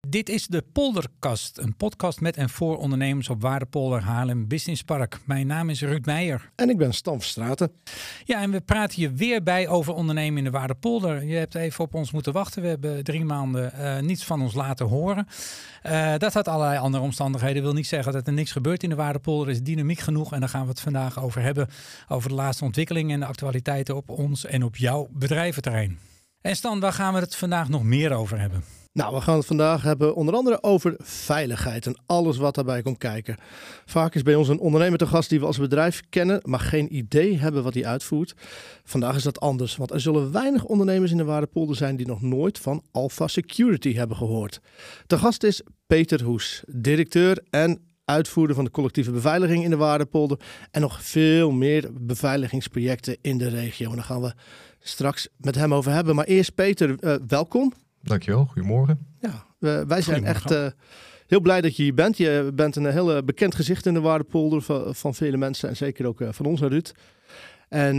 Dit is de Polderkast, een podcast met en voor ondernemers op Waardepolder Haarlem Business Park. Mijn naam is Ruud Meijer. En ik ben Stan Verstraeten. Ja, en we praten hier weer bij over ondernemen in de Waardepolder. Je hebt even op ons moeten wachten. We hebben 3 maanden niets van ons laten horen. Dat had allerlei andere omstandigheden. Dat wil niet zeggen dat er niks gebeurt in de Waardepolder. Er is dynamiek genoeg en daar gaan we het vandaag over hebben. Over de laatste ontwikkelingen en de actualiteiten op ons en op jouw bedrijventerrein. En Stan, waar gaan we het vandaag nog meer over hebben? Nou, we gaan het vandaag hebben onder andere over veiligheid en alles wat daarbij komt kijken. Vaak is bij ons een ondernemer te gast die we als bedrijf kennen, maar geen idee hebben wat hij uitvoert. Vandaag is dat anders, want er zullen weinig ondernemers in de Waardepolder zijn die nog nooit van Alpha Security hebben gehoord. Te gast is Peter Hoes, directeur en uitvoerder van de collectieve beveiliging in de Waardepolder en nog veel meer beveiligingsprojecten in de regio. En daar gaan we straks met hem over hebben. Maar eerst Peter, welkom. Dankjewel, goedemorgen. Ja, wij zijn echt heel blij dat je hier bent. Je bent een heel bekend gezicht in de Waardepolder van vele mensen en zeker ook van ons, Ruud. En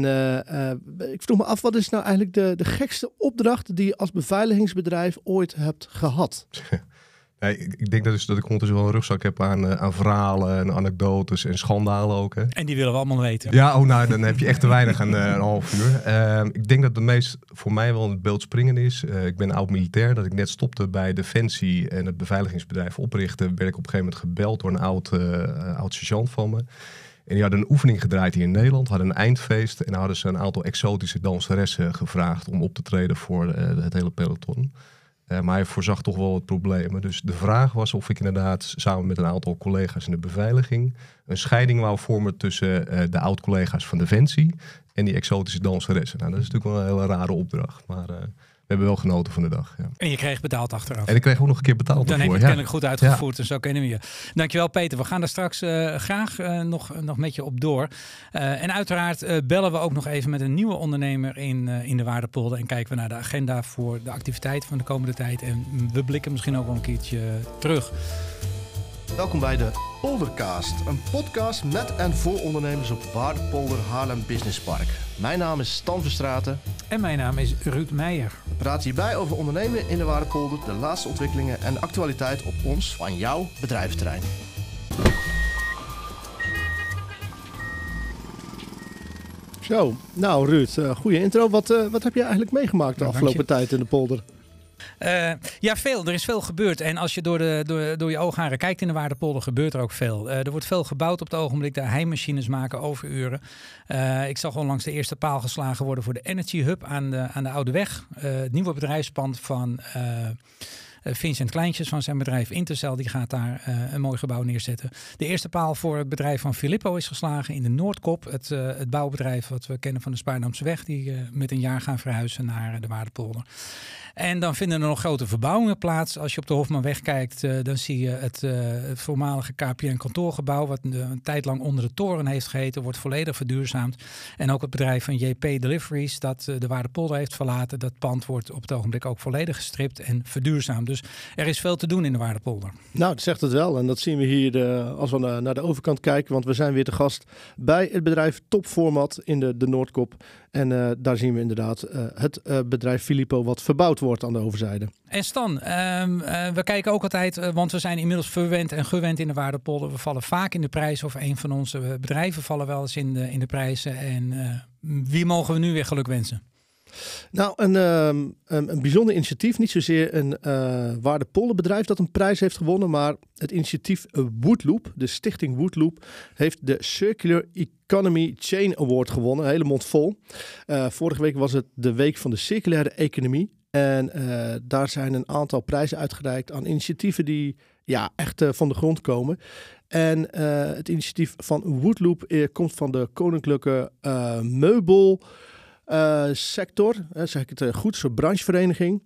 ik vroeg me af, wat is nou eigenlijk de gekste opdracht die je als beveiligingsbedrijf ooit hebt gehad? Nee, ik denk dat ik ondertussen wel een rugzak heb aan verhalen en anekdotes en schandalen ook. Hè. En die willen we allemaal weten. Ja, dan heb je echt te weinig aan een half uur. Ik denk dat de meest voor mij wel het beeld springen is. Ik ben oud-militair, dat ik net stopte bij Defensie en het beveiligingsbedrijf oprichten. Werd ik op een gegeven moment gebeld door een oud sergeant van me. En die hadden een oefening gedraaid hier in Nederland, hadden een eindfeest. En dan hadden ze een aantal exotische danseressen gevraagd om op te treden voor het hele peloton. Maar hij voorzag toch wel wat problemen. Dus de vraag was of ik inderdaad samen met een aantal collega's in de beveiliging een scheiding wou vormen tussen de oud-collega's van Defensie en die exotische danseressen. Nou, dat is natuurlijk wel een hele rare opdracht, maar we hebben wel genoten van de dag. Ja. En je kreeg betaald achteraf. En ik kreeg ook nog een keer betaald Dan ervoor. heb je het kennelijk goed uitgevoerd en zo kennen we je. Dankjewel Peter. We gaan daar straks graag nog met je op door. En uiteraard bellen we ook nog even met een nieuwe ondernemer in de Waardepolder. En kijken we naar de agenda voor de activiteit van de komende tijd. En we blikken misschien ook wel een keertje terug. Welkom bij de Poldercast, een podcast met en voor ondernemers op Waardepolder Haarlem Business Park. Mijn naam is Stan Verstraeten. En mijn naam is Ruud Meijer. We praten hierbij over ondernemen in de Waardepolder, de laatste ontwikkelingen en de actualiteit op ons van jouw bedrijventerrein. Zo, nou Ruud, goede intro. Wat heb je eigenlijk meegemaakt de afgelopen tijd in de polder? Ja, veel. Er is veel gebeurd. En als je door je oogharen kijkt in de Waardepolder, gebeurt er ook veel. Er wordt veel gebouwd op het ogenblik. De heimachines maken overuren. Ik zag onlangs de eerste paal geslagen worden voor de Energy Hub aan de Oude Weg. Het nieuwe bedrijfspand van Vincent Kleintjes van zijn bedrijf Intercell, die gaat daar een mooi gebouw neerzetten. De eerste paal voor het bedrijf van Filippo is geslagen in de Noordkop. Het bouwbedrijf wat we kennen van de Spaarndamseweg, die met een jaar gaan verhuizen naar de Waardepolder. En dan vinden er nog grote verbouwingen plaats. Als je op de Hofmanweg kijkt, dan zie je het voormalige KPN kantoorgebouw, wat een tijd lang onder de toren heeft geheten, wordt volledig verduurzaamd. En ook het bedrijf van JP Deliveries, dat de Waardepolder heeft verlaten, dat pand wordt op het ogenblik ook volledig gestript en verduurzaamd. Dus er is veel te doen in de Waardepolder. Nou, dat zegt het wel. En dat zien we hier als we naar de overkant kijken. Want we zijn weer te gast bij het bedrijf Topformat in de Noordkop. En daar zien we inderdaad het bedrijf Filippo wat verbouwd wordt aan de overzijde. En Stan, we kijken ook altijd, want we zijn inmiddels verwend en gewend in de Waardepolder. We vallen vaak in de prijs of een van onze bedrijven vallen wel eens in de prijzen. En wie mogen we nu weer geluk wensen? Nou, een bijzonder initiatief. Niet zozeer een Waardepolderbedrijf dat een prijs heeft gewonnen, maar het initiatief Woodloop, de stichting Woodloop, heeft de Circular Economy Chain Award gewonnen. Een hele mond vol. Vorige week was het de week van de circulaire economie. En daar zijn een aantal prijzen uitgereikt aan initiatieven die echt van de grond komen. En het initiatief van Woodloop komt van de Koninklijke Meubel sector, zeg ik het goed, zo'n branchevereniging.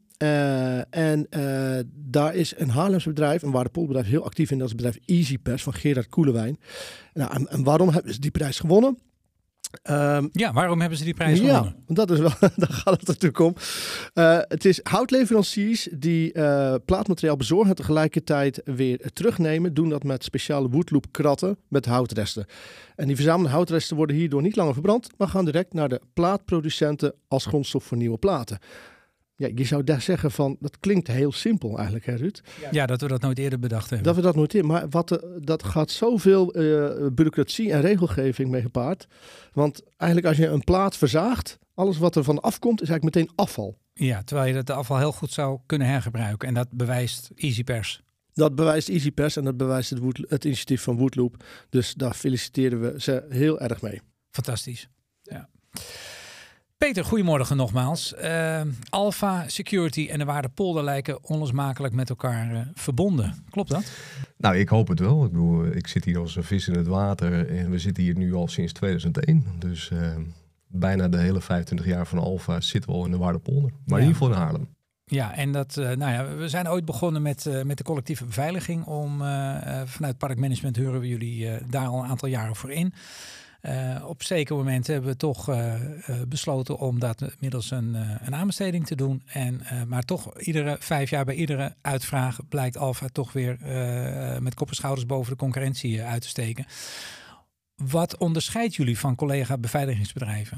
Daar is een Haarlems bedrijf, een Waardepolderbedrijf, heel actief in. Dat is het bedrijf EasyPers van Gerard Koelewijn. Nou, en waarom hebben ze die prijs gewonnen? Waarom hebben ze die prijs gewonnen? Ja, dat is wel, daar gaat het natuurlijk om. Het is houtleveranciers die plaatmateriaal bezorgen en tegelijkertijd weer terugnemen. Doen dat met speciale Woodloop kratten met houtresten. En die verzamelde houtresten worden hierdoor niet langer verbrand, maar gaan direct naar de plaatproducenten als grondstof voor nieuwe platen. Ja, je zou daar zeggen van, dat klinkt heel simpel eigenlijk, hè Ruud? Ja, dat we dat nooit eerder bedacht hebben. Dat we dat nooit in. Maar dat gaat zoveel bureaucratie en regelgeving mee gepaard. Want eigenlijk als je een plaat verzaagt, alles wat er van afkomt is eigenlijk meteen afval. Ja, terwijl je dat afval heel goed zou kunnen hergebruiken. En dat bewijst EasyPers. Dat bewijst EasyPers en dat bewijst het initiatief van Woodloop. Dus daar feliciteren we ze heel erg mee. Fantastisch. Ja. Peter, goedemorgen nogmaals. Alpha, security en de Waardepolder lijken onlosmakelijk met elkaar verbonden. Klopt dat? Nou, ik hoop het wel. Ik bedoel, ik zit hier als een vis in het water en we zitten hier nu al sinds 2001. Dus bijna de hele 25 jaar van Alpha zitten we al in de Waardepolder. Maar in ieder geval in Haarlem. Ja, en dat, we zijn ooit begonnen met de collectieve beveiliging. Vanuit Parkmanagement huren we jullie daar al een aantal jaren voor in. Op zeker moment hebben we toch besloten om dat middels een aanbesteding te doen. Maar toch iedere 5 jaar bij iedere uitvraag blijkt Alpha toch weer met kop en schouders boven de concurrentie uit te steken. Wat onderscheidt jullie van collega beveiligingsbedrijven?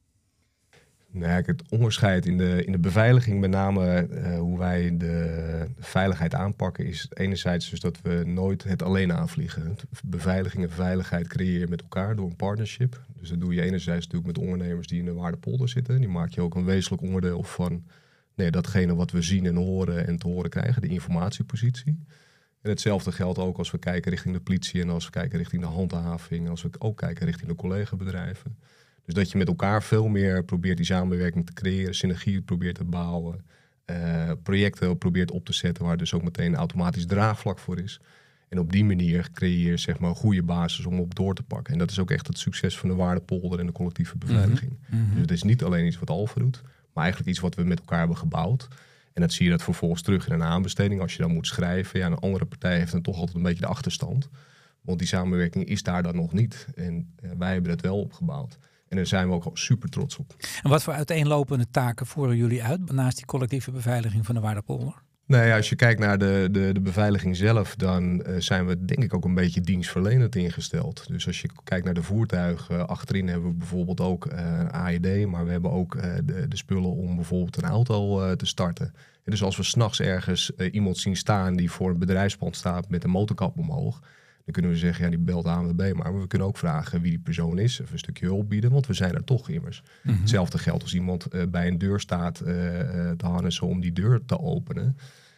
Nou, het onderscheid in de beveiliging, met name hoe wij de veiligheid aanpakken, is enerzijds dus dat we nooit het alleen aanvliegen. Beveiliging en veiligheid creëer je met elkaar door een partnership. Dus dat doe je enerzijds natuurlijk met ondernemers die in de Waardepolder zitten. Die maak je ook een wezenlijk onderdeel van datgene wat we zien en horen en te horen krijgen, de informatiepositie. En hetzelfde geldt ook als we kijken richting de politie en als we kijken richting de handhaving, als we ook kijken richting de collega-bedrijven. Dus dat je met elkaar veel meer probeert die samenwerking te creëren, synergie probeert te bouwen, projecten probeert op te zetten waar dus ook meteen automatisch draagvlak voor is. En op die manier creëer je zeg maar een goede basis om op door te pakken. En dat is ook echt het succes van de Waardepolder en de collectieve beveiliging. Mm-hmm. Dus het is niet alleen iets wat Alpha doet, maar eigenlijk iets wat we met elkaar hebben gebouwd. En dat zie je dat vervolgens terug in een aanbesteding. Als je dan moet schrijven, een andere partij heeft dan toch altijd een beetje de achterstand. Want die samenwerking is daar dan nog niet. En wij hebben dat wel opgebouwd. En daar zijn we ook al super trots op. En wat voor uiteenlopende taken voeren jullie uit naast die collectieve beveiliging van de Waardepolder? Nou ja, als je kijkt naar de beveiliging zelf, dan zijn we denk ik ook een beetje dienstverlenend ingesteld. Dus als je kijkt naar de voertuigen, achterin hebben we bijvoorbeeld ook AED, maar we hebben ook de spullen om bijvoorbeeld een auto te starten. En dus als we 's nachts ergens iemand zien staan die voor een bedrijfspand staat met een motorkap omhoog, dan kunnen we zeggen, die belt ANWB, maar we kunnen ook vragen wie die persoon is, of een stukje hulp bieden, want we zijn er toch immers. Mm-hmm. Hetzelfde geldt als iemand bij een deur staat te harnessen om die deur te openen.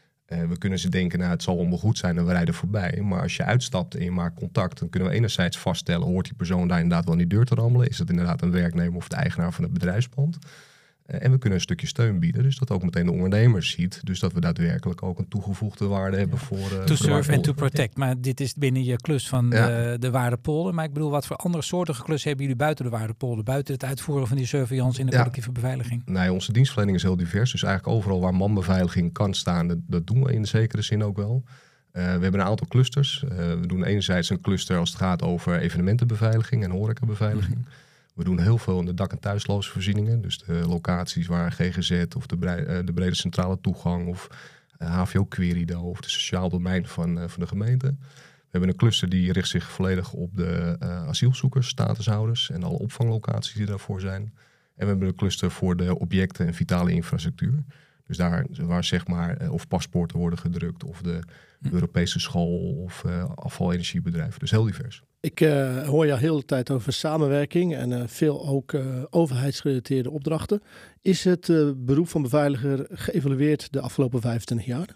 We kunnen ze denken, het zal allemaal goed zijn en we rijden voorbij. Maar als je uitstapt en je maakt contact, dan kunnen we enerzijds vaststellen, hoort die persoon daar inderdaad wel aan die deur te rammelen? Is dat inderdaad een werknemer of de eigenaar van het bedrijfspand? En we kunnen een stukje steun bieden, dus dat ook meteen de ondernemers ziet. Dus dat we daadwerkelijk ook een toegevoegde waarde hebben voor to serve and to protect. Maar dit is binnen je klus van de Waardepolder. Maar ik bedoel, wat voor andere soortige klussen hebben jullie buiten de Waardepolder? Buiten het uitvoeren van die surveillance in de collectieve beveiliging? Nee, onze dienstverlening is heel divers. Dus eigenlijk overal waar manbeveiliging kan staan, dat doen we in de zekere zin ook wel. We hebben een aantal clusters. We doen enerzijds een cluster als het gaat over evenementenbeveiliging en horecabeveiliging. Mm-hmm. We doen heel veel in de dak- en thuisloze voorzieningen. Dus de locaties waar GGZ of de brede centrale toegang of HVO Querido of de sociaal domein van de gemeente. We hebben een cluster die richt zich volledig op de asielzoekers, statushouders en alle opvanglocaties die daarvoor zijn. En we hebben een cluster voor de objecten en vitale infrastructuur. Dus daar waar zeg maar of paspoorten worden gedrukt of de Europese school of afvalenergiebedrijven. Dus heel divers. Ik hoor jou heel de tijd over samenwerking en veel ook overheidsgerelateerde opdrachten. Is het beroep van beveiliger geëvalueerd de afgelopen 25 jaar?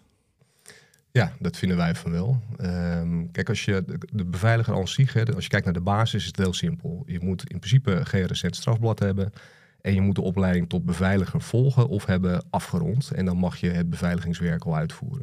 Ja, dat vinden wij van wel. Kijk, als je de beveiliger aan zich, als je kijkt naar de basis, is het heel simpel. Je moet in principe geen recent strafblad hebben. En je moet de opleiding tot beveiliger volgen of hebben afgerond. En dan mag je het beveiligingswerk al uitvoeren.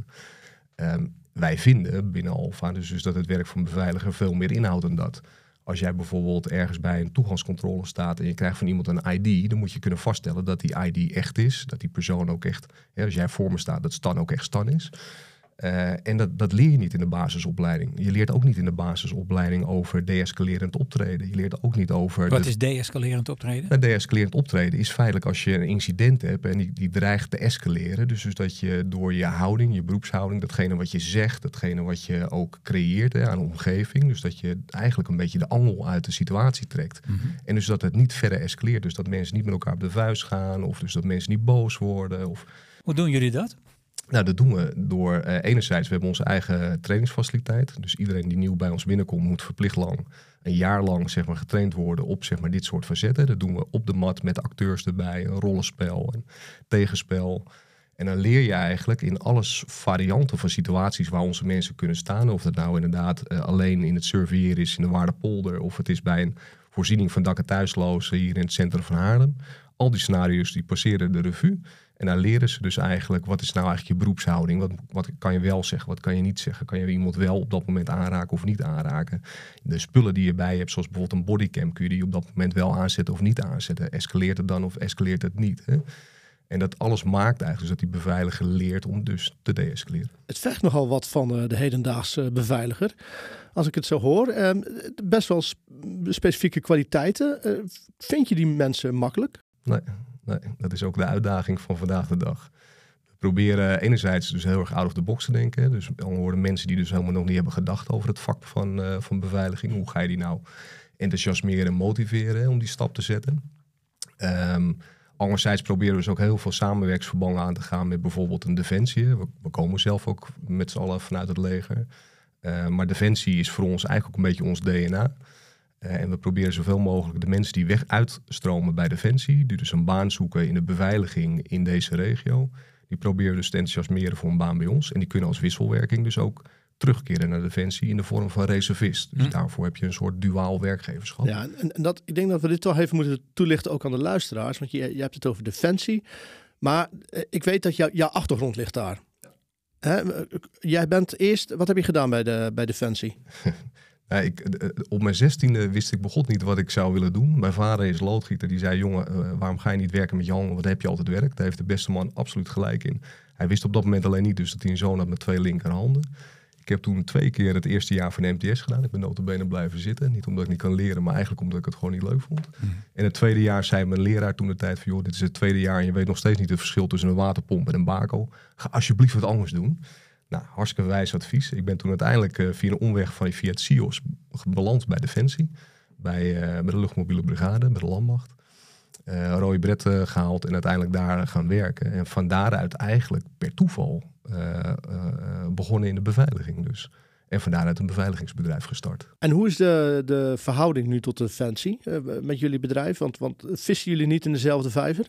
Wij vinden binnen Alpha dus dat het werk van beveiliger veel meer inhoudt dan dat. Als jij bijvoorbeeld ergens bij een toegangscontrole staat en je krijgt van iemand een ID, dan moet je kunnen vaststellen dat die ID echt is. Dat die persoon ook echt, als jij voor me staat, dat Stan ook echt Stan is. En dat leer je niet in de basisopleiding. Je leert ook niet in de basisopleiding over de-escalerend optreden. Je leert ook niet over... Wat is de-escalerend optreden? De-escalerend optreden is feitelijk als je een incident hebt en die dreigt te escaleren. Dus dat je door je houding, je beroepshouding, datgene wat je zegt, datgene wat je ook creëert aan de omgeving. Dus dat je eigenlijk een beetje de angel uit de situatie trekt. Mm-hmm. En dus dat het niet verder escaleert. Dus dat mensen niet met elkaar op de vuist gaan of dus dat mensen niet boos worden. Hoe doen jullie dat? Nou, dat doen we door enerzijds, we hebben onze eigen trainingsfaciliteit. Dus iedereen die nieuw bij ons binnenkomt moet verplicht een jaar lang zeg maar, getraind worden op zeg maar, dit soort facetten. Dat doen we op de mat met acteurs erbij, een rollenspel, een tegenspel. En dan leer je eigenlijk in alles varianten van situaties waar onze mensen kunnen staan. Of dat nou inderdaad alleen in het surveilleren is in de Waardepolder, of het is bij een voorziening van dak- en thuislozen hier in het centrum van Haarlem. Al die scenario's die passeren de revue. En daar leren ze dus eigenlijk, wat is nou eigenlijk je beroepshouding? Wat kan je wel zeggen, wat kan je niet zeggen? Kan je iemand wel op dat moment aanraken of niet aanraken? De spullen die je bij hebt, zoals bijvoorbeeld een bodycam, kun je die op dat moment wel aanzetten of niet aanzetten? Escaleert het dan of escaleert het niet? Hè? En dat alles maakt eigenlijk dus dat die beveiliger leert om dus te de-escaleren. Het vergt nogal wat van de hedendaagse beveiliger. Als ik het zo hoor, best wel specifieke kwaliteiten. Vind je die mensen makkelijk? Nee, dat is ook de uitdaging van vandaag de dag. We proberen enerzijds dus heel erg out of the box te denken. Dus dan worden mensen die dus helemaal nog niet hebben gedacht over het vak van beveiliging. Hoe ga je die nou enthousiasmeren en motiveren om die stap te zetten? Anderzijds proberen we dus ook heel veel samenwerksverbanden aan te gaan met bijvoorbeeld een defensie. We komen zelf ook met z'n allen vanuit het leger. Maar defensie is voor ons eigenlijk ook een beetje ons DNA. En we proberen zoveel mogelijk de mensen die weg uitstromen bij Defensie, die dus een baan zoeken in de beveiliging in deze regio, die proberen dus te enthousiasmeren voor een baan bij ons. En die kunnen als wisselwerking dus ook terugkeren naar Defensie in de vorm van reservist. Dus daarvoor heb je een soort duaal werkgeverschap. Ja, en dat, ik denk dat we dit toch even moeten toelichten ook aan de luisteraars, want je hebt het over Defensie. Maar ik weet dat jouw achtergrond ligt daar. Hè? Jij bent eerst, wat heb je gedaan bij Defensie? Op mijn 16e wist ik begot niet wat ik zou willen doen. Mijn vader is loodgieter. Die zei, jongen, waarom ga je niet werken met je handen? Want heb je altijd werk. Daar heeft de beste man absoluut gelijk in. Hij wist op dat moment alleen niet dus dat hij een zoon had met 2 linkerhanden. Ik heb toen 2 keer het eerste jaar van de MTS gedaan. Ik ben nota bene blijven zitten. Niet omdat ik niet kan leren, maar eigenlijk omdat ik het gewoon niet leuk vond. En het tweede jaar zei mijn leraar toen de tijd van, joh, dit is het tweede jaar en je weet nog steeds niet het verschil tussen een waterpomp en een bako. Ga alsjeblieft wat anders doen. Nou, hartstikke wijs advies. Ik ben toen uiteindelijk via een omweg via het CIOS beland bij Defensie. Bij de luchtmobiele brigade, bij de landmacht. Rode bret gehaald en uiteindelijk daar gaan werken. En van daaruit eigenlijk per toeval begonnen in de beveiliging dus. En van daaruit een beveiligingsbedrijf gestart. En hoe is de verhouding nu tot Defensie met jullie bedrijf? Want vissen jullie niet in dezelfde vijver?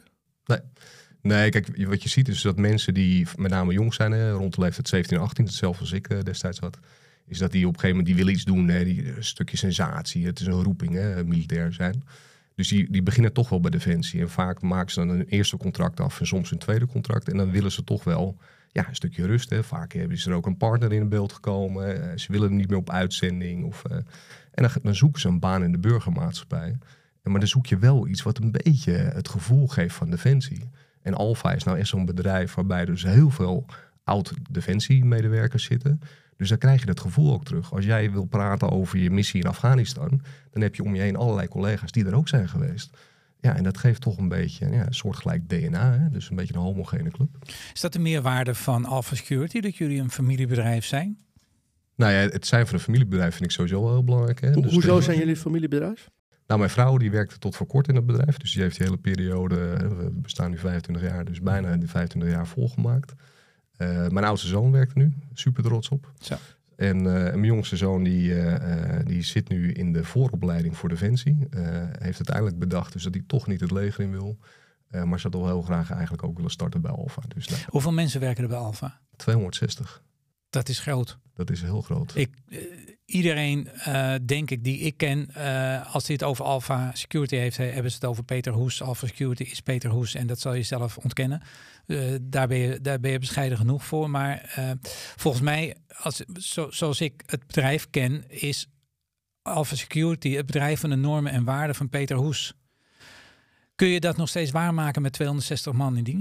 Nee, kijk, wat je ziet is dat mensen die met name jong zijn, rond de leeftijd 17 en 18, hetzelfde als ik destijds had, is dat die op een gegeven moment die willen iets doen, een stukje sensatie, het is een roeping, militair zijn. Dus die beginnen toch wel bij Defensie. En vaak maken ze dan een eerste contract af en soms een tweede contract. En dan willen ze toch wel een stukje rust. Hè. Vaak is er ook een partner in beeld gekomen. Ze willen niet meer op uitzending. En dan zoeken ze een baan in de burgermaatschappij. Maar dan zoek je wel iets wat een beetje het gevoel geeft van Defensie. En Alpha is nou echt zo'n bedrijf waarbij er dus heel veel oud-Defensie-medewerkers zitten. Dus dan krijg je dat gevoel ook terug. Als jij wil praten over je missie in Afghanistan, dan heb je om je heen allerlei collega's die er ook zijn geweest. Ja, en dat geeft toch een beetje een soortgelijk DNA. Hè? Dus een beetje een homogene club. Is dat de meerwaarde van Alpha Security, dat jullie een familiebedrijf zijn? Nou ja, het zijn van een familiebedrijf vind ik sowieso wel heel belangrijk. Hè? Dus hoezo zijn jullie een familiebedrijf? Nou, mijn vrouw die werkte tot voor kort in het bedrijf. Dus die heeft die hele periode, we bestaan nu 25 jaar, dus bijna die 25 jaar volgemaakt. Mijn oudste zoon werkt er nu, super trots op. Zo. En mijn jongste zoon die zit nu in de vooropleiding voor Defensie. Heeft uiteindelijk bedacht dus dat hij toch niet het leger in wil. Maar zou toch heel graag eigenlijk ook willen starten bij Alpha. Dus, hoeveel mensen werken er bij Alpha? 260. Dat is groot. Dat is heel groot. Iedereen, denk ik, die ik ken, als hij het over Alpha Security heeft, hebben ze het over Peter Hoes. Alpha Security is Peter Hoes en dat zal je zelf ontkennen. Daar ben je bescheiden genoeg voor. Maar volgens mij, zoals ik het bedrijf ken, is Alpha Security het bedrijf van de normen en waarden van Peter Hoes. Kun je dat nog steeds waarmaken met 260 man in dienst?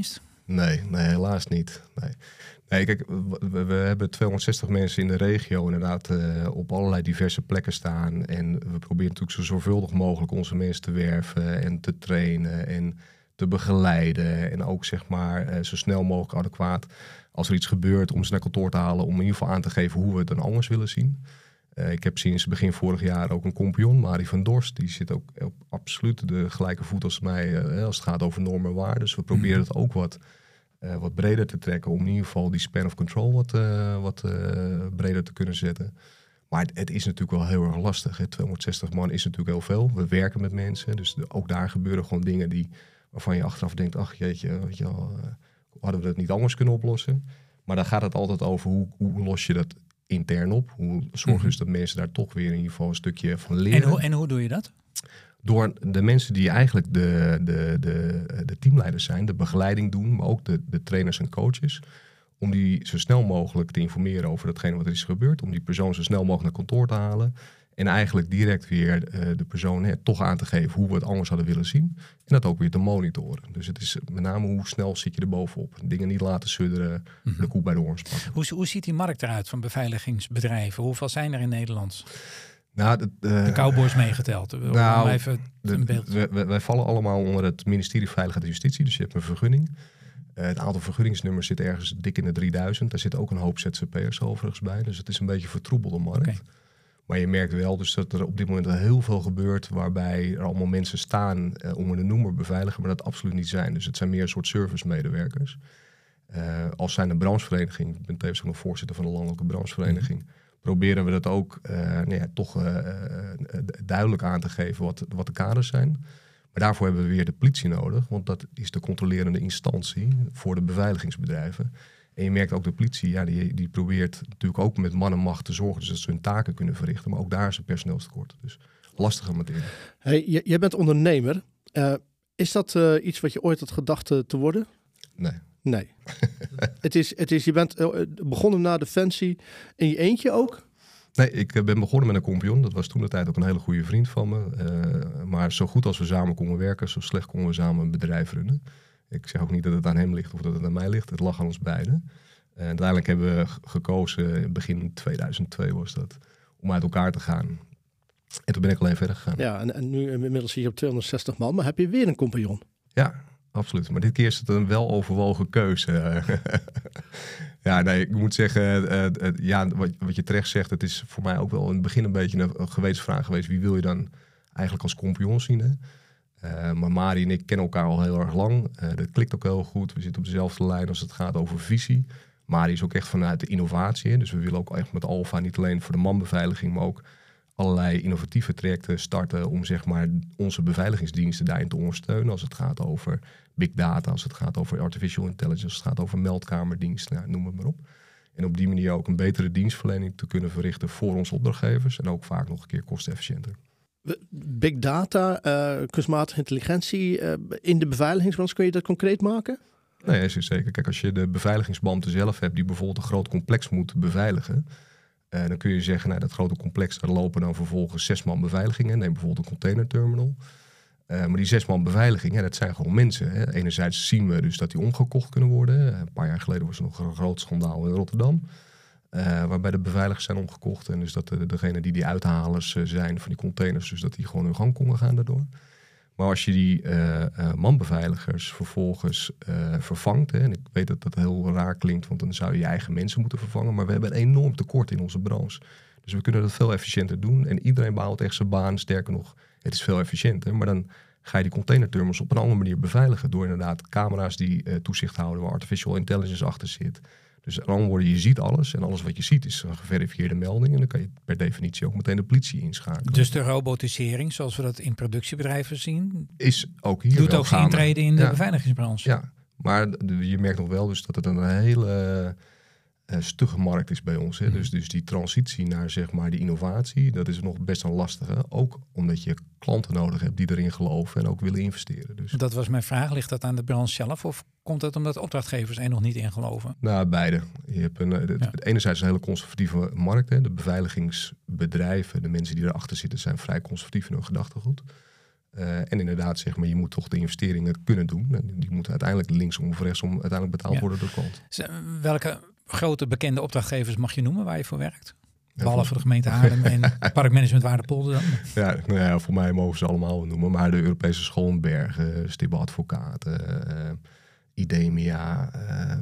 Nee, helaas niet. Nee, kijk, we hebben 260 mensen in de regio inderdaad op allerlei diverse plekken staan. En we proberen natuurlijk zo zorgvuldig mogelijk onze mensen te werven en te trainen en te begeleiden. En ook zeg maar zo snel mogelijk adequaat als er iets gebeurt om ze naar kantoor te halen. Om in ieder geval aan te geven hoe we het dan anders willen zien. Ik heb sinds begin vorig jaar ook een compagnon, Marie van Dorst. Die zit ook op absoluut de gelijke voet als mij als het gaat over normen en waarden. Dus we proberen het ook wat breder te trekken om in ieder geval die span of control wat breder te kunnen zetten. Maar het is natuurlijk wel heel erg lastig. Hè. 260 man is natuurlijk heel veel. We werken met mensen, dus ook daar gebeuren gewoon dingen waarvan je achteraf denkt, ach jeetje, weet je wel, hadden we dat niet anders kunnen oplossen? Maar dan gaat het altijd over hoe los je dat intern op? Hoe zorg je dus dat mensen daar toch weer in ieder geval een stukje van leren? En hoe doe je dat? Door de mensen die eigenlijk de teamleiders zijn, de begeleiding doen, maar ook de trainers en coaches, om die zo snel mogelijk te informeren over datgene wat er is gebeurd, om die persoon zo snel mogelijk naar kantoor te halen en eigenlijk direct weer de persoon toch aan te geven hoe we het anders hadden willen zien en dat ook weer te monitoren. Dus het is met name hoe snel zit je er bovenop. Dingen niet laten sudderen, de koe bij de horens pakken. Hoe ziet die markt eruit van beveiligingsbedrijven? Hoeveel zijn er in Nederland? Nou, de cowboys meegeteld. Even een beeld. Wij vallen allemaal onder het ministerie Veiligheid en Justitie. Dus je hebt een vergunning. Het aantal vergunningsnummers zit ergens dik in de 3000. Daar zit ook een hoop ZZP'ers overigens bij. Dus het is een beetje vertroebelde markt. Okay. Maar je merkt wel dus dat er op dit moment heel veel gebeurt waarbij er allemaal mensen staan om een noemer beveiligen, maar dat absoluut niet zijn. Dus het zijn meer een soort servicemedewerkers. Als zijn een branchevereniging, ik ben tevens ook nog voorzitter van de landelijke branchevereniging, proberen we dat ook duidelijk aan te geven wat de kaders zijn. Maar daarvoor hebben we weer de politie nodig, want dat is de controlerende instantie voor de beveiligingsbedrijven. En je merkt ook de politie, die probeert natuurlijk ook met man en macht te zorgen dus dat ze hun taken kunnen verrichten. Maar ook daar is een personeelstekort. Dus lastige materie. Hey, jij bent ondernemer. Is dat iets wat je ooit had gedacht te worden? Nee. Je bent begonnen na Defensie in je eentje ook? Nee, ik ben begonnen met een compagnon. Dat was toen de tijd ook een hele goede vriend van me. Maar zo goed als we samen konden werken, zo slecht konden we samen een bedrijf runnen. Ik zeg ook niet dat het aan hem ligt of dat het aan mij ligt. Het lag aan ons beiden. Uiteindelijk hebben we gekozen, begin 2002 was dat, om uit elkaar te gaan. En toen ben ik alleen verder gegaan. Ja, en nu inmiddels zie je op 260 man, maar heb je weer een compagnon? Ja, absoluut. Maar dit keer is het een weloverwogen keuze. Ja, nee, ik moet zeggen, wat je terecht zegt, het is voor mij ook wel in het begin een beetje een gewetensvraag geweest. Wie wil je dan eigenlijk als compagnon zien? Hè? Maar Marie en ik kennen elkaar al heel erg lang. Dat klikt ook heel goed. We zitten op dezelfde lijn als het gaat over visie. Marie is ook echt vanuit de innovatie. Hè? Dus we willen ook echt met Alpha niet alleen voor de manbeveiliging, maar ook allerlei innovatieve trajecten starten om zeg maar onze beveiligingsdiensten daarin te ondersteunen. Als het gaat over big data, als het gaat over artificial intelligence, als het gaat over meldkamerdiensten, noem het maar op. En op die manier ook een betere dienstverlening te kunnen verrichten voor onze opdrachtgevers en ook vaak nog een keer kostenefficiënter. Big data, kunstmatige intelligentie in de beveiligingsbranche, kun je dat concreet maken? Nee, zeker. Kijk, als je de beveiligingsbeambte zelf hebt die bijvoorbeeld een groot complex moet beveiligen, dan kun je zeggen, dat grote complex, daar lopen dan vervolgens 6 man beveiligingen. Neem bijvoorbeeld een containerterminal. Maar die 6 man beveiliging, dat zijn gewoon mensen. Hè. Enerzijds zien we dus dat die omgekocht kunnen worden. Een paar jaar geleden was er nog een groot schandaal in Rotterdam. Waarbij de beveiligers zijn omgekocht. En dus dat degene die uithalers zijn van die containers, dus dat die gewoon hun gang konden gaan daardoor. Maar als je die manbeveiligers vervolgens vervangt, en ik weet dat dat heel raar klinkt, want dan zou je je eigen mensen moeten vervangen, maar we hebben een enorm tekort in onze branche. Dus we kunnen dat veel efficiënter doen en iedereen behoudt echt zijn baan. Sterker nog, het is veel efficiënter, maar dan ga je die containerterminals op een andere manier beveiligen door inderdaad camera's die toezicht houden waar artificial intelligence achter zit. Dus aan andere woorden, je ziet alles en alles wat je ziet is een geverifieerde melding en dan kan je per definitie ook meteen de politie inschakelen. Dus de robotisering, zoals we dat in productiebedrijven zien, is ook hier doet wel ook zijn intrede in de beveiligingsbranche. Ja, maar je merkt nog wel dus dat het een hele stugge markt is bij ons. Hè? Dus die transitie naar zeg maar die innovatie, dat is nog best een lastige. Ook omdat je klanten nodig hebt die erin geloven en ook willen investeren. Dus. Dat was mijn vraag. Ligt dat aan de branche zelf of komt dat omdat opdrachtgevers er nog niet in geloven? Nou, beide. Je hebt enerzijds een hele conservatieve markt. Hè? De beveiligingsbedrijven, de mensen die erachter zitten, zijn vrij conservatief in hun gedachtegoed. En inderdaad, zeg maar, je moet toch de investeringen kunnen doen. En die moeten uiteindelijk linksom of rechtsom uiteindelijk betaald worden door de klant. Welke grote bekende opdrachtgevers mag je noemen waar je voor werkt? Behalve de gemeente Haarlem en Parkmanagement Waardepolder dan? Ja, nou ja, voor mij mogen ze allemaal noemen. Maar de Europese Schoonbergen, Stibbe Advocaten, IDEMIA,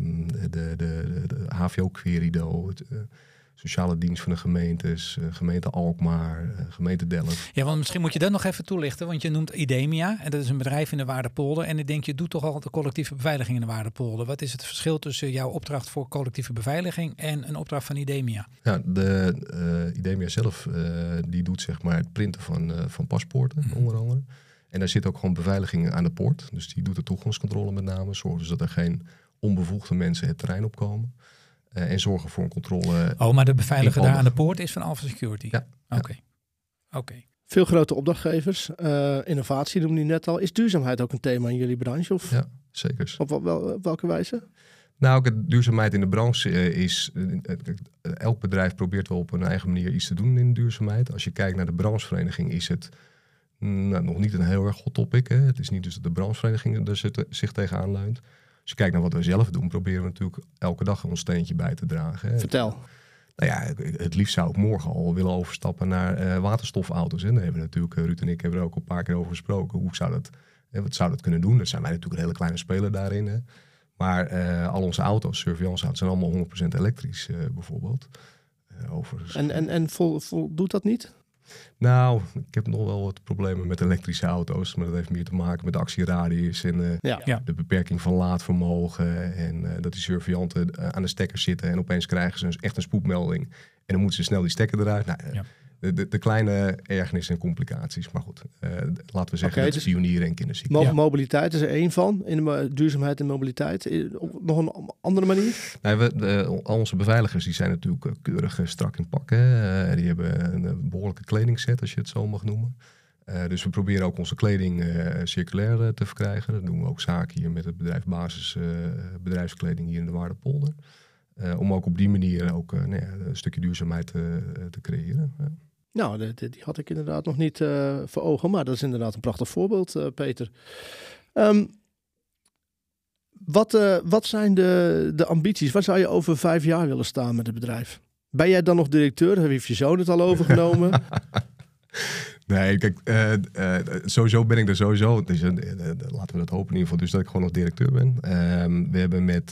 de HVO Querido, sociale dienst van de gemeentes, gemeente Alkmaar, gemeente Delft. Ja, want misschien moet je dat nog even toelichten, want je noemt IDEMIA en dat is een bedrijf in de Waardepolder. En ik denk, je doet toch al de collectieve beveiliging in de Waardepolder. Wat is het verschil tussen jouw opdracht voor collectieve beveiliging en een opdracht van IDEMIA? Ja, de IDEMIA zelf, die doet zeg maar het printen van paspoorten, onder andere. En daar zit ook gewoon beveiliging aan de poort. Dus die doet de toegangscontrole met name. Zorgt dus dat er geen onbevoegde mensen het terrein opkomen. En zorgen voor een controle. Oh, maar de beveiliger daar aan de poort is van Alpha Security? Ja. Oké. Veel grote opdrachtgevers. Innovatie noemde je net al. Is duurzaamheid ook een thema in jullie branche? Of Ja, zeker. op welke wijze? Nou, de duurzaamheid in de branche is... elk bedrijf probeert wel op een eigen manier iets te doen in duurzaamheid. Als je kijkt naar de branchevereniging is het nog niet een heel erg hot topic. Hè? Het is niet dus dat de branchevereniging er zich tegenaan leunt. Als je kijkt naar wat we zelf doen, proberen we natuurlijk elke dag ons steentje bij te dragen. Hè? Vertel. Nou ja, het liefst zou ik morgen al willen overstappen naar waterstofauto's. Hè? Daar hebben we natuurlijk, Ruud en ik hebben er ook een paar keer over gesproken. Wat zou dat kunnen doen? Dat zijn wij natuurlijk een hele kleine speler daarin. Hè? Maar al onze auto's, surveillanceauto's, zijn allemaal 100% elektrisch bijvoorbeeld. En voldoet dat niet? Nou, ik heb nog wel wat problemen met elektrische auto's. Maar dat heeft meer te maken met de actieradius en de beperking van laadvermogen. En dat die surveillanten aan de stekker zitten en opeens krijgen ze echt een spoedmelding. En dan moeten ze snel die stekker eruit. Nou, de kleine ergernissen en complicaties. Maar goed, laten we zeggen dat pionieren en kinderziekten. Mobiliteit is er één van. In de duurzaamheid en mobiliteit. Nog een andere manier? Nee, al onze beveiligers die zijn natuurlijk keurig strak in pak. Hè. Die hebben een behoorlijke kledingset, als je het zo mag noemen. Dus we proberen ook onze kleding circulair te verkrijgen. Dat doen we ook zaken hier met het bedrijf Basis bedrijfskleding hier in de Waardepolder. Om ook op die manier ook een stukje duurzaamheid te creëren. Nou, die had ik inderdaad nog niet voor ogen. Maar dat is inderdaad een prachtig voorbeeld, Peter. Wat zijn de ambities? Waar zou je over 5 jaar willen staan met het bedrijf? Ben jij dan nog directeur? Heeft je zoon het al overgenomen? Nee, kijk, sowieso ben ik er sowieso. Dus, laten we dat hopen in ieder geval. Dus dat ik gewoon nog directeur ben. We hebben met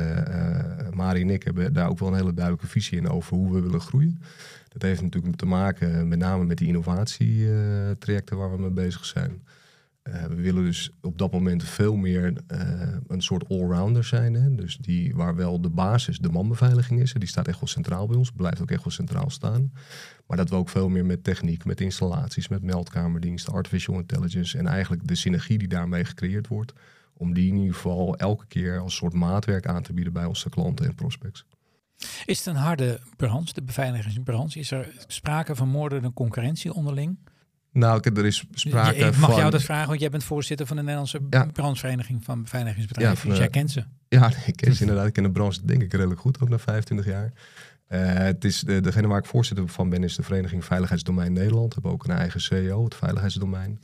Mari en ik hebben daar ook wel een hele duidelijke visie in over hoe we willen groeien. Dat heeft natuurlijk te maken met name met die innovatietrajecten waar we mee bezig zijn. We willen dus op dat moment veel meer een soort allrounder zijn. Hè? Dus waar wel de basis de manbeveiliging is. Die staat echt wel centraal bij ons. Blijft ook echt wel centraal staan. Maar dat we ook veel meer met techniek, met installaties, met meldkamerdiensten, artificial intelligence en eigenlijk de synergie die daarmee gecreëerd wordt. Om die in ieder geval elke keer als soort maatwerk aan te bieden bij onze klanten en prospects. Is het een harde branche, de beveiligingsbranche? Is er sprake van moordende concurrentie onderling? Nou, er is sprake van... Mag jou dat vragen, want jij bent voorzitter van de Nederlandse branchevereniging van beveiligingsbedrijven. Dus jij kent ze. Ja, ik ken ze inderdaad. Ik ken de branche denk ik redelijk goed, ook na 25 jaar. Het is degene waar ik voorzitter van ben, is de Vereniging Veiligheidsdomein Nederland. We hebben ook een eigen CEO, het veiligheidsdomein.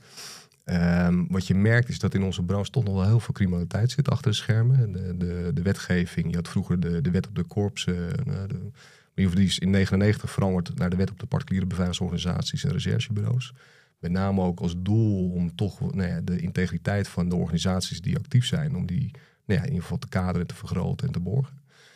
Wat je merkt is dat in onze branche toch nog wel heel veel criminaliteit zit achter de schermen. De wetgeving, je had vroeger de wet op de korps... die is in 1999 veranderd naar de wet op de particuliere beveiligingsorganisaties en recherchebureaus. Met name ook als doel om toch de integriteit van de organisaties die actief zijn, om die in ieder geval te kaderen, te vergroten en te borgen.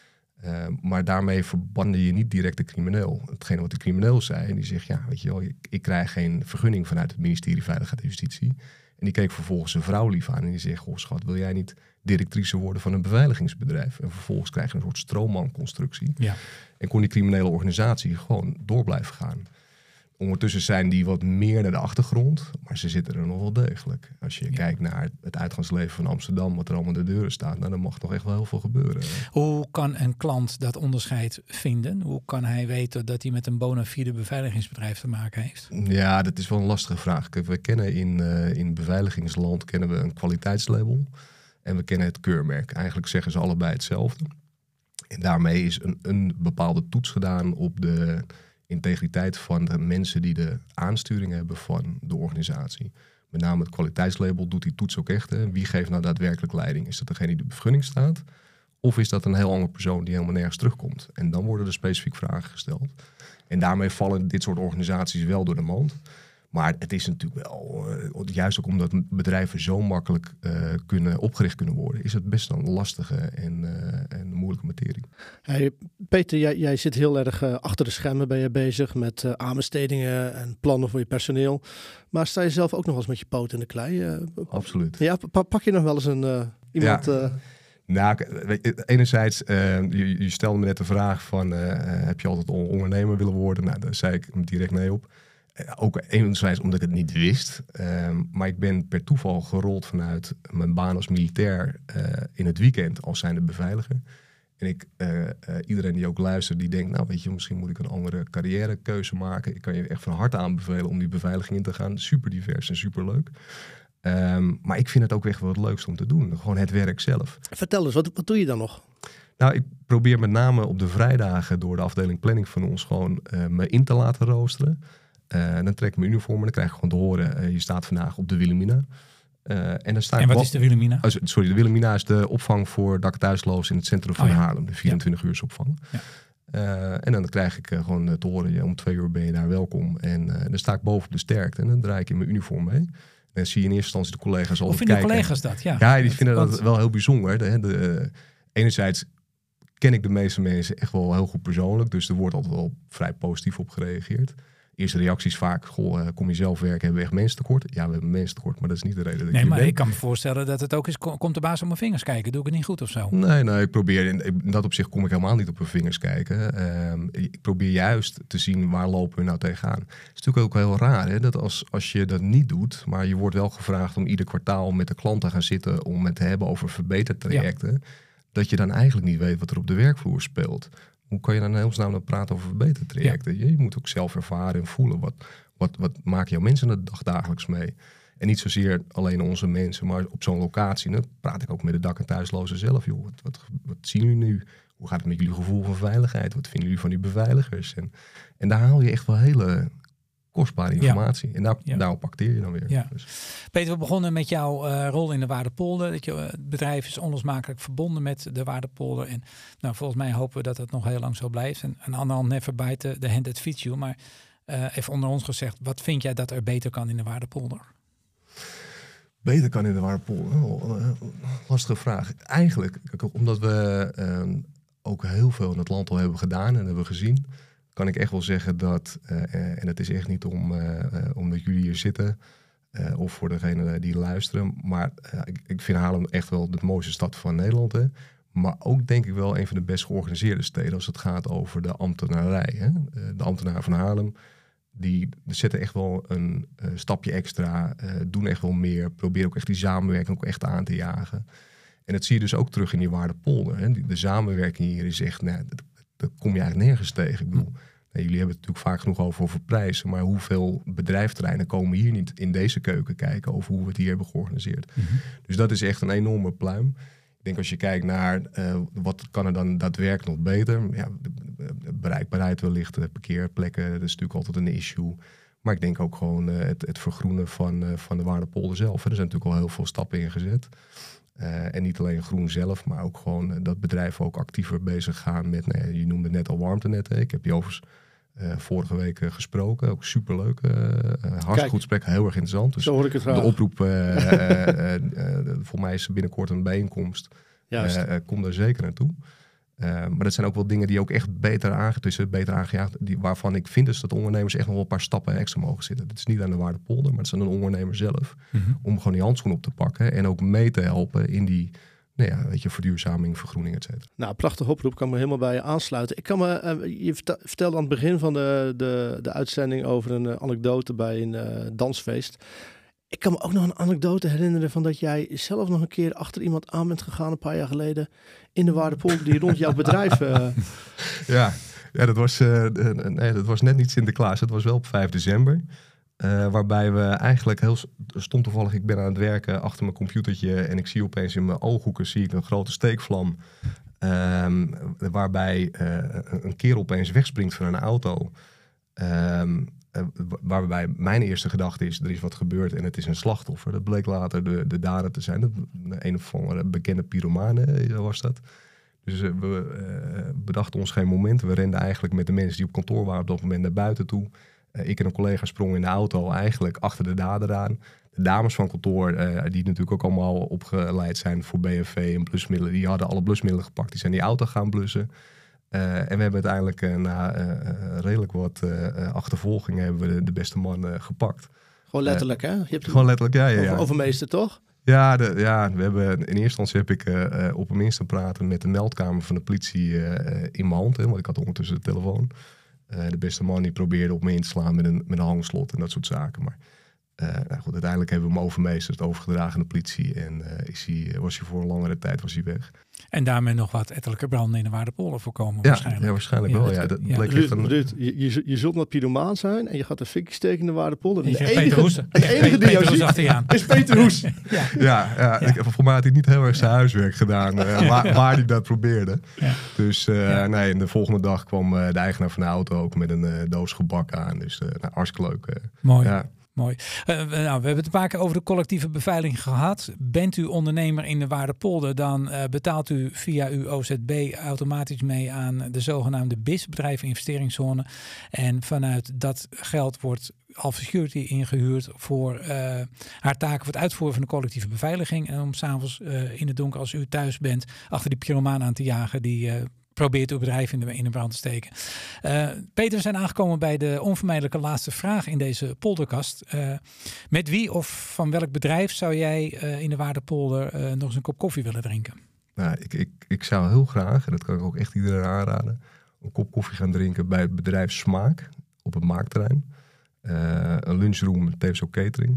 Maar daarmee verbanden je niet direct de crimineel. Hetgene wat de crimineel zei, die zegt, weet je wel, ik krijg geen vergunning vanuit het ministerie Veiligheid en Justitie. En die keek vervolgens zijn vrouw lief aan en die zegt, goh schat, wil jij niet directrice worden van een beveiligingsbedrijf? En vervolgens krijg je een soort stroommanconstructie. Ja. En kon die criminele organisatie gewoon door blijven gaan. Ondertussen zijn die wat meer naar de achtergrond, maar ze zitten er nog wel degelijk. Als je kijkt naar het uitgaansleven van Amsterdam, wat er allemaal in de deuren staat, dan mag nog echt wel heel veel gebeuren. Hoe kan een klant dat onderscheid vinden? Hoe kan hij weten dat hij met een bona fide beveiligingsbedrijf te maken heeft? Ja, dat is wel een lastige vraag. We kennen in beveiligingsland kennen we een kwaliteitslabel en we kennen het keurmerk. Eigenlijk zeggen ze allebei hetzelfde. En daarmee is een bepaalde toets gedaan op de integriteit van de mensen die de aansturing hebben van de organisatie. met name het kwaliteitslabel, doet die toets ook echt. Hè? Wie geeft nou daadwerkelijk leiding? Is dat degene die de vergunning staat? Of is dat een heel andere persoon die helemaal nergens terugkomt? En dan worden er specifiek vragen gesteld. En daarmee vallen dit soort organisaties wel door de mand. Maar het is natuurlijk wel, juist ook omdat bedrijven zo makkelijk opgericht kunnen worden, is het best een lastige en moeilijke materie. Hey, Peter, jij zit heel erg achter de schermen, ben je bezig met aanbestedingen en plannen voor je personeel. Maar sta je zelf ook nog eens met je poot in de klei? Absoluut. Ja, pak je nog wel eens iemand... Ja. Nou, enerzijds, je stelde me net de vraag van, heb je altijd ondernemer willen worden? Nou, daar zei ik direct nee op. Ook enerzijds omdat ik het niet wist. Maar ik ben per toeval gerold vanuit mijn baan als militair in het weekend als zijnde beveiliger. En iedereen die ook luistert, die denkt, nou weet je, misschien moet ik een andere carrièrekeuze maken. Ik kan je echt van harte aanbevelen om die beveiliging in te gaan. Super divers en super leuk. Maar ik vind het ook echt wel het leukste om te doen. Gewoon het werk zelf. Vertel eens, wat doe je dan nog? Nou, ik probeer met name op de vrijdagen door de afdeling planning van ons gewoon me in te laten roosteren. Dan trek ik mijn uniform en dan krijg ik gewoon te horen, je staat vandaag op de Wilhelmina. En wat is de Wilhelmina? Sorry, de Wilhelmina is de opvang voor dak- en thuisloos in het centrum van Haarlem. De 24-uursopvang. Ja. En dan krijg ik gewoon te horen, om 2 uur ben je daar welkom. En dan sta ik boven op de sterkte en dan draai ik in mijn uniform mee. En dan zie je in eerste instantie de collega's altijd kijken. Hoe vinden collega's dat? Ja, die vinden dat wel heel bijzonder. Enerzijds ken ik de meeste mensen echt wel heel goed persoonlijk. Dus er wordt altijd wel vrij positief op gereageerd. Eerste reacties vaak, kom je zelf werken, hebben we echt mensen tekort? Ja, we hebben mensen tekort, maar dat is niet de reden dat ik Nee, maar ben. ik kan me voorstellen dat het ook is, komt de baas op mijn vingers kijken. Doe ik het niet goed of zo? Nee, ik probeer, in dat opzicht kom ik helemaal niet op mijn vingers kijken. Ik probeer juist te zien, waar lopen we nou tegenaan? Het is natuurlijk ook heel raar, hè, dat als je dat niet doet, maar je wordt wel gevraagd om ieder kwartaal met de klant te gaan zitten om het te hebben over verbetertrajecten, dat je dan eigenlijk niet weet wat er op de werkvloer speelt. Hoe kan je dan hemelsnaam praten over verbetertrajecten? Ja. Je moet ook zelf ervaren en voelen. Wat maken jouw mensen de dagelijks mee? En niet zozeer alleen onze mensen, maar op zo'n locatie. Dan praat ik ook met de dak- en thuislozen zelf. Joh, wat zien jullie nu? Hoe gaat het met jullie gevoel van veiligheid? Wat vinden jullie van die beveiligers? En daar haal je echt wel hele kostbare informatie. Ja. En daarop acteer je dan weer. Ja. Dus. Peter, we begonnen met jouw rol in de Waardepolder. Het bedrijf is onlosmakelijk verbonden met de Waardepolder. En nou, volgens mij hopen we dat het nog heel lang zo blijft. En aan de andere hand never bite the hand that feeds you. Maar even onder ons gezegd, wat vind jij dat er beter kan in de Waardepolder? Beter kan in de Waardepolder? Lastige vraag. Eigenlijk, omdat we ook heel veel in het land al hebben gedaan en hebben gezien, kan ik echt wel zeggen dat, en het is echt niet omdat jullie hier zitten of voor degenen die luisteren, maar ik vind Haarlem echt wel de mooiste stad van Nederland. Hè? Maar ook denk ik wel een van de best georganiseerde steden als het gaat over de ambtenarij. Hè? De ambtenaren van Haarlem, die zetten echt wel een stapje extra, doen echt wel meer, proberen ook echt die samenwerking ook echt aan te jagen. En dat zie je dus ook terug in die Waardepolder. Hè? De samenwerking hier is echt, dat kom je eigenlijk nergens tegen. Ik bedoel, jullie hebben het natuurlijk vaak genoeg over prijzen, maar hoeveel bedrijfterreinen komen hier niet in deze keuken kijken over hoe we het hier hebben georganiseerd. Mm-hmm. Dus dat is echt een enorme pluim. Ik denk als je kijkt naar wat kan er dan daadwerkelijk nog beter. Ja, de bereikbaarheid wellicht, de parkeerplekken, dat is natuurlijk altijd een issue. Maar ik denk ook gewoon het vergroenen van de Waardepolder zelf. Er zijn natuurlijk al heel veel stappen in gezet. En niet alleen groen zelf, maar ook gewoon dat bedrijven ook actiever bezig gaan met, je noemde net al warmtenetten. Ik heb die overigens vorige week gesproken. Ook superleuk. Hartstikke goed gesprek, heel erg interessant. Dus zo hoor ik het graag. De oproep, voor mij is binnenkort een bijeenkomst. Kom daar zeker naartoe. Maar dat zijn ook wel dingen die ook echt beter aangejaagd, waarvan ik vind dus dat ondernemers echt nog wel een paar stappen extra mogen zitten. Het is niet aan de Waardepolder, maar het is aan een ondernemer zelf. Mm-hmm. Om gewoon die handschoen op te pakken en ook mee te helpen in die verduurzaming, vergroening, et cetera. Nou, prachtig oproep, kan me helemaal bij je aansluiten. Ik kan je vertelde aan het begin van de uitzending over een anekdote bij een dansfeest. Ik kan me ook nog een anekdote herinneren van dat jij zelf nog een keer achter iemand aan bent gegaan een paar jaar geleden in de Waardepolder die rond jouw bedrijf... Ja, dat was net niet Sinterklaas. Het was wel op 5 december. Waarbij we eigenlijk heel stond toevallig, ik ben aan het werken achter mijn computertje en ik zie opeens in mijn ooghoeken een grote steekvlam. Waarbij een kerel opeens wegspringt van een auto. Waarbij mijn eerste gedachte is, er is wat gebeurd en het is een slachtoffer. Dat bleek later de dader te zijn. Een of andere bekende pyromane was dat. Dus we bedachten ons geen moment. We renden eigenlijk met de mensen die op kantoor waren op dat moment naar buiten toe. Ik en een collega sprongen in de auto eigenlijk achter de dader aan. De dames van kantoor, die natuurlijk ook allemaal opgeleid zijn voor BFV en blusmiddelen, die hadden alle blusmiddelen gepakt. Die zijn die auto gaan blussen. En we hebben uiteindelijk na redelijk wat achtervolgingen hebben we de beste man gepakt. Gewoon letterlijk, hè? Je hebt gewoon letterlijk, ja. Overmeester, toch? Ja, we hebben in eerste instantie heb ik op hem instaan praten met de meldkamer van de politie in mijn hand. Hè, want ik had ondertussen de telefoon. De beste man die probeerde op me in te slaan met een hangslot en dat soort zaken. Maar goed, uiteindelijk hebben we hem overmeesterd, overgedragen aan de politie. En was hij voor een langere tijd weg. En daarmee nog wat ettelijke branden in de Waardepolder voorkomen waarschijnlijk. Ja, waarschijnlijk wel. Ja. Dat bleek echt Ruud, je zult wat pyromaan zijn en je gaat een fikje steken in de Waardepolder. De enige die jou ziet is Peter Hoes. Ja. Voor mij had hij niet heel erg zijn huiswerk gedaan waar hij dat probeerde. Ja. Dus en de volgende dag kwam de eigenaar van de auto ook met een doos gebak aan. Dus hartstikke leuk. Mooi. Ja. Mooi. We hebben het een paar keer over de collectieve beveiliging gehad. Bent u ondernemer in de Waardepolder, dan betaalt u via uw OZB automatisch mee aan de zogenaamde BIS, bedrijven investeringszone. En vanuit dat geld wordt Alpha Security ingehuurd voor haar taken voor het uitvoeren van de collectieve beveiliging. En om s'avonds in het donker, als u thuis bent, achter die pyromaan aan te jagen die probeert uw bedrijf in de brand te steken. Peter, we zijn aangekomen bij de onvermijdelijke laatste vraag in deze polderkast. Met wie of van welk bedrijf zou jij in de Waardepolder nog eens een kop koffie willen drinken? Nou, ik zou heel graag, en dat kan ik ook echt iedereen aanraden, een kop koffie gaan drinken bij het bedrijf Smaak op het Maakterrein. Een lunchroom, tevens ook catering.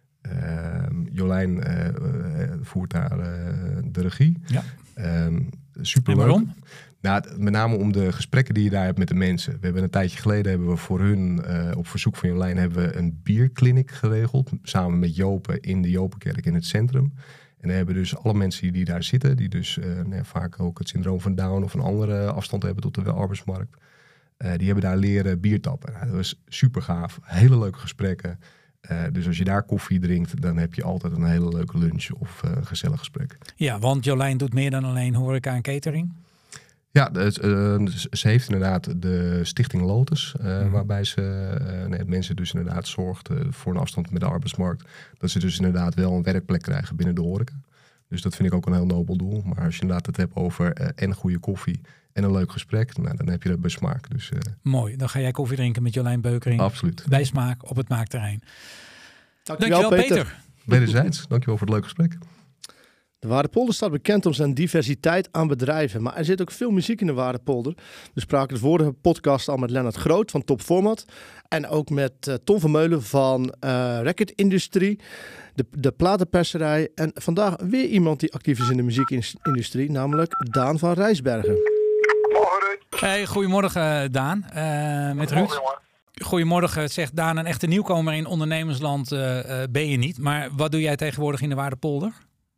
Jolijn voert daar de regie. Ja. Superleuk. En waarom? Nou, met name om de gesprekken die je daar hebt met de mensen. We hebben een tijdje geleden voor hun, op verzoek van Jolijn, hebben we een bierkliniek geregeld. Samen met Jopen in de Jopenkerk in het centrum. En dan hebben dus alle mensen die daar zitten, die dus vaak ook het syndroom van Down of een andere afstand hebben tot de arbeidsmarkt. Die hebben daar leren bier tappen. Nou, dat was super gaaf. Hele leuke gesprekken. Dus als je daar koffie drinkt, dan heb je altijd een hele leuke lunch of een gezellig gesprek. Ja, want Jolijn doet meer dan alleen horeca en catering. Ja, ze heeft inderdaad de Stichting Lotus, waarbij ze mensen dus inderdaad zorgt voor een afstand met de arbeidsmarkt. Dat ze dus inderdaad wel een werkplek krijgen binnen de horeca. Dus dat vind ik ook een heel nobel doel. Maar als je inderdaad het hebt over en goede koffie en een leuk gesprek, dan heb je dat bij Smaak. Dus, mooi, dan ga jij koffie drinken met Jolijn Beukering. Absoluut. Bij Smaak op het Maakterrein. Dankjewel Peter. Wederzijds, dankjewel voor het leuke gesprek. De Waardepolder staat bekend om zijn diversiteit aan bedrijven. Maar er zit ook veel muziek in de Waardepolder. We spraken de vorige podcast al met Lennart Groot van Top Format. En ook met Tom Vermeulen van Record Industrie. De platenperserij. En vandaag weer iemand die actief is in de muziekindustrie. Namelijk Daan van Rijsbergen. Morgen Ruud. Hey, goedemorgen Daan. Met Ruud. Goedemorgen, zegt Daan. Een echte nieuwkomer in ondernemersland ben je niet. Maar wat doe jij tegenwoordig in de Waardepolder?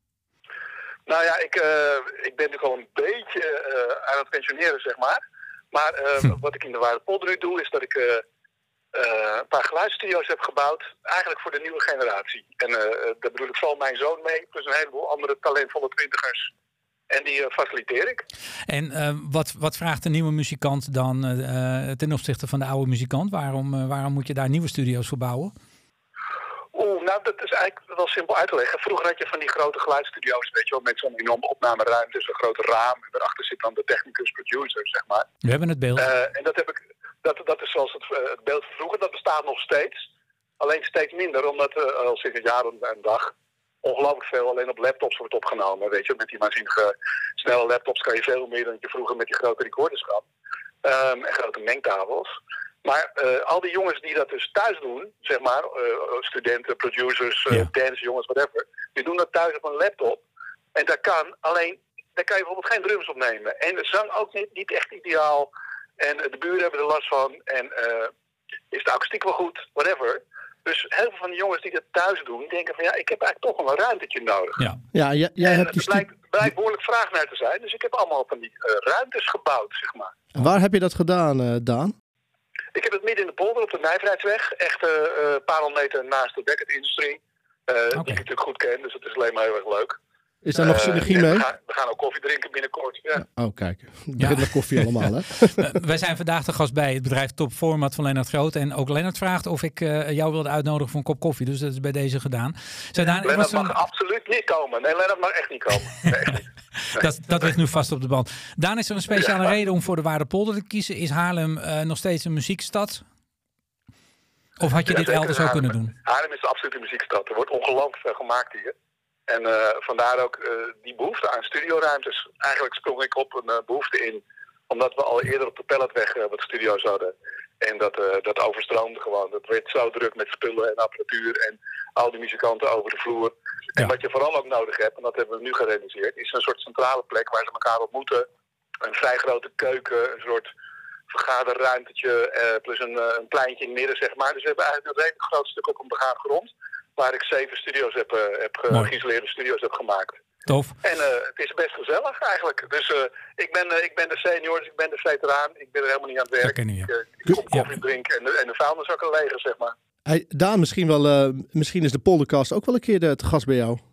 Nou ja, ik ben natuurlijk al een beetje aan het pensioneren, zeg maar. Maar wat ik in de Waardepolder nu doe, is dat ik een paar geluidsstudio's heb gebouwd. Eigenlijk voor de nieuwe generatie. En daar bedoel ik vooral mijn zoon mee, plus een heleboel andere talentvolle twintigers. En die faciliteer ik. En wat vraagt een nieuwe muzikant dan ten opzichte van de oude muzikant? Waarom moet je daar nieuwe studio's voor bouwen? Nou, dat is eigenlijk wel simpel uit te leggen. Vroeger had je van die grote geluidsstudio's, weet je wel, met zo'n enorme opnameruimte, zo'n grote raam. En daarachter zit dan de technicus, producer, zeg maar. We hebben het beeld. En dat is zoals het beeld van vroeger. Dat bestaat nog steeds. Alleen steeds minder, omdat al sinds een jaar en een dag ongelooflijk veel alleen op laptops wordt opgenomen. Weet je, met die waanzinnige snelle laptops kan je veel meer dan je vroeger met die grote recorders kan. En grote mengtafels. Maar al die jongens die dat dus thuis doen, zeg maar, studenten, producers, dancejongens, whatever, die doen dat thuis op een laptop. En daar kan je bijvoorbeeld geen drums opnemen. En de zang ook niet echt ideaal. En de buren hebben er last van. En is de akoestiek wel goed, whatever. Dus heel veel van die jongens die dat thuis doen, denken van ja, ik heb eigenlijk toch wel een ruimtetje nodig. Ja, jij hebt die blijkt behoorlijk vraag naar te zijn. Dus ik heb allemaal van die ruimtes gebouwd, zeg maar. En waar heb je dat gedaan, Daan? Ik heb het midden in de polder op de Nijverheidsweg. Echt een paar honderd meter naast de Beckett-industrie. Die ik natuurlijk goed ken, dus dat is alleen maar heel erg leuk. Is daar nog synergie mee? We gaan ook koffie drinken binnenkort. Ja. Oh, kijk. Het begint met koffie allemaal, hè? Wij zijn vandaag de gast bij het bedrijf Top Format van Lennart Groot. En ook Lennart vraagt of ik jou wilde uitnodigen voor een kop koffie. Dus dat is bij deze gedaan. Lennart mag absoluut niet komen. Nee, Lennart mag echt niet komen. Nee, echt niet. Dat ligt nu vast op de band. Daan, is er een speciale reden om voor de Waardepolder te kiezen? Is Haarlem nog steeds een muziekstad? Of had je dit elders ook kunnen doen? Haarlem is absoluut een muziekstad. Er wordt ongelooflijk veel gemaakt hier. En vandaar ook die behoefte aan studioruimtes. Eigenlijk sprong ik op een behoefte in. Omdat we al eerder op de Pelletweg wat studio's hadden. En dat overstroomde gewoon. Dat werd zo druk met spullen en apparatuur. En al die muzikanten over de vloer. En wat je vooral ook nodig hebt, en dat hebben we nu gerealiseerd, is een soort centrale plek waar ze elkaar ontmoeten. Een vrij grote keuken, een soort vergaderruimtetje, plus een pleintje in het midden, zeg maar. Dus we hebben eigenlijk een redelijk groot stuk op een begaafde grond. Waar ik 7 studio's geïsoleerde studio's heb gemaakt. Tof. En het is best gezellig eigenlijk. Dus ik ben de senior, dus ik ben de veteraan. Ik ben er helemaal niet aan het werk. Ik kom koffie drinken en de vuilniszakken leger, zeg maar. Hey, Daan, misschien is de Poldercast ook wel een keer te gast bij jou.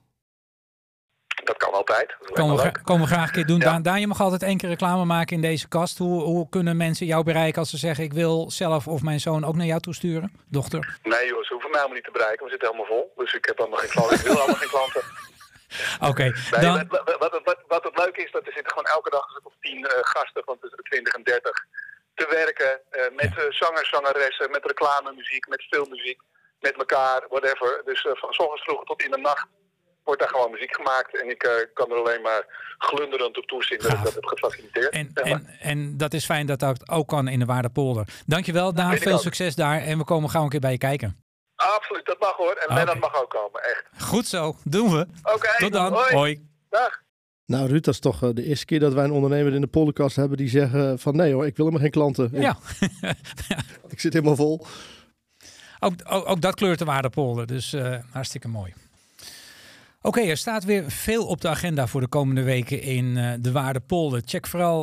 Dat kan altijd. Komen we graag een keer doen. Ja. Daan, je mag altijd 1 keer reclame maken in deze kast. Hoe kunnen mensen jou bereiken als ze zeggen, ik wil zelf of mijn zoon ook naar jou toe sturen? Dochter? Nee joh, ze hoeven mij helemaal niet te bereiken. We zitten helemaal vol. Dus ik heb allemaal geen klanten. Ik wil allemaal geen klanten. Oké. Nee, wat het leuke is, dat er zitten gewoon elke dag of 10 gasten van tussen de 20 en 30 te werken. Met zangers, zangeressen, met reclamemuziek, met filmmuziek, met elkaar, whatever. Dus van 's ochtends vroeg tot in de nacht wordt daar gewoon muziek gemaakt. En ik kan er alleen maar glunderend op toezien dat ik dat heb gefaciliteerd. En dat is fijn dat dat ook kan in de Waardepolder. Dankjewel Daan, veel succes daar. En we komen gauw een keer bij je kijken. Absoluut, dat mag hoor. En Lennart mag ook komen, echt. Goed zo, doen we. Oké, tot dan. Hoi. Dag. Nou Ruud, dat is toch de eerste keer dat wij een ondernemer in de Poldercast hebben die zeggen van nee hoor, ik wil helemaal geen klanten. Ja. Ik zit helemaal vol. Ook dat kleurt de Waardepolder, dus hartstikke mooi. Oké, er staat weer veel op de agenda voor de komende weken in de Waardepolder. Check vooral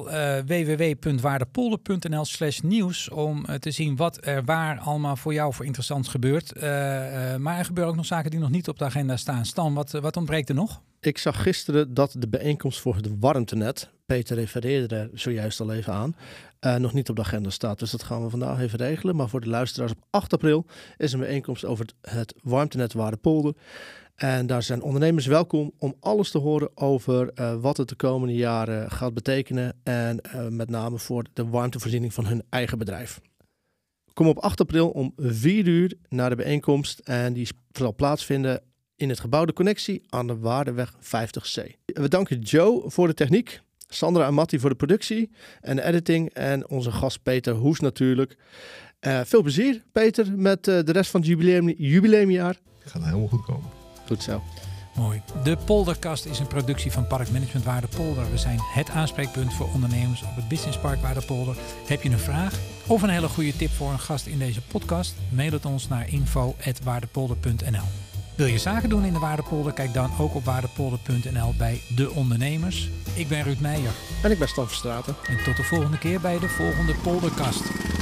www.waardepolder.nl/nieuws om te zien wat er waar allemaal voor jou voor interessants gebeurt. Maar er gebeuren ook nog zaken die nog niet op de agenda staan. Stan, wat ontbreekt er nog? Ik zag gisteren dat de bijeenkomst voor het warmtenet, Peter refereerde er zojuist al even aan, nog niet op de agenda staat. Dus dat gaan we vandaag even regelen. Maar voor de luisteraars op 8 april is een bijeenkomst over het warmtenet Waardepolder. En daar zijn ondernemers welkom om alles te horen over wat het de komende jaren gaat betekenen. En met name voor de warmtevoorziening van hun eigen bedrijf. Kom op 8 april om 4 uur naar de bijeenkomst. En die zal plaatsvinden in het gebouw De Connectie aan de Waardeweg 50C. We danken Joe voor de techniek. Sandra en Matti voor de productie en de editing. En onze gast Peter Hoes natuurlijk. Veel plezier Peter met de rest van het jubileumjaar. Gaat helemaal goed komen. Goed zo. Mooi. De Polderkast is een productie van Parkmanagement Waardepolder. We zijn het aanspreekpunt voor ondernemers op het Businesspark Waardepolder. Heb je een vraag of een hele goede tip voor een gast in deze podcast? Mail het ons naar info@waardepolder.nl. Wil je zaken doen in de Waardepolder? Kijk dan ook op waardepolder.nl bij De Ondernemers. Ik ben Ruud Meijer. En ik ben Stan Verstraeten. En tot de volgende keer bij de volgende Polderkast.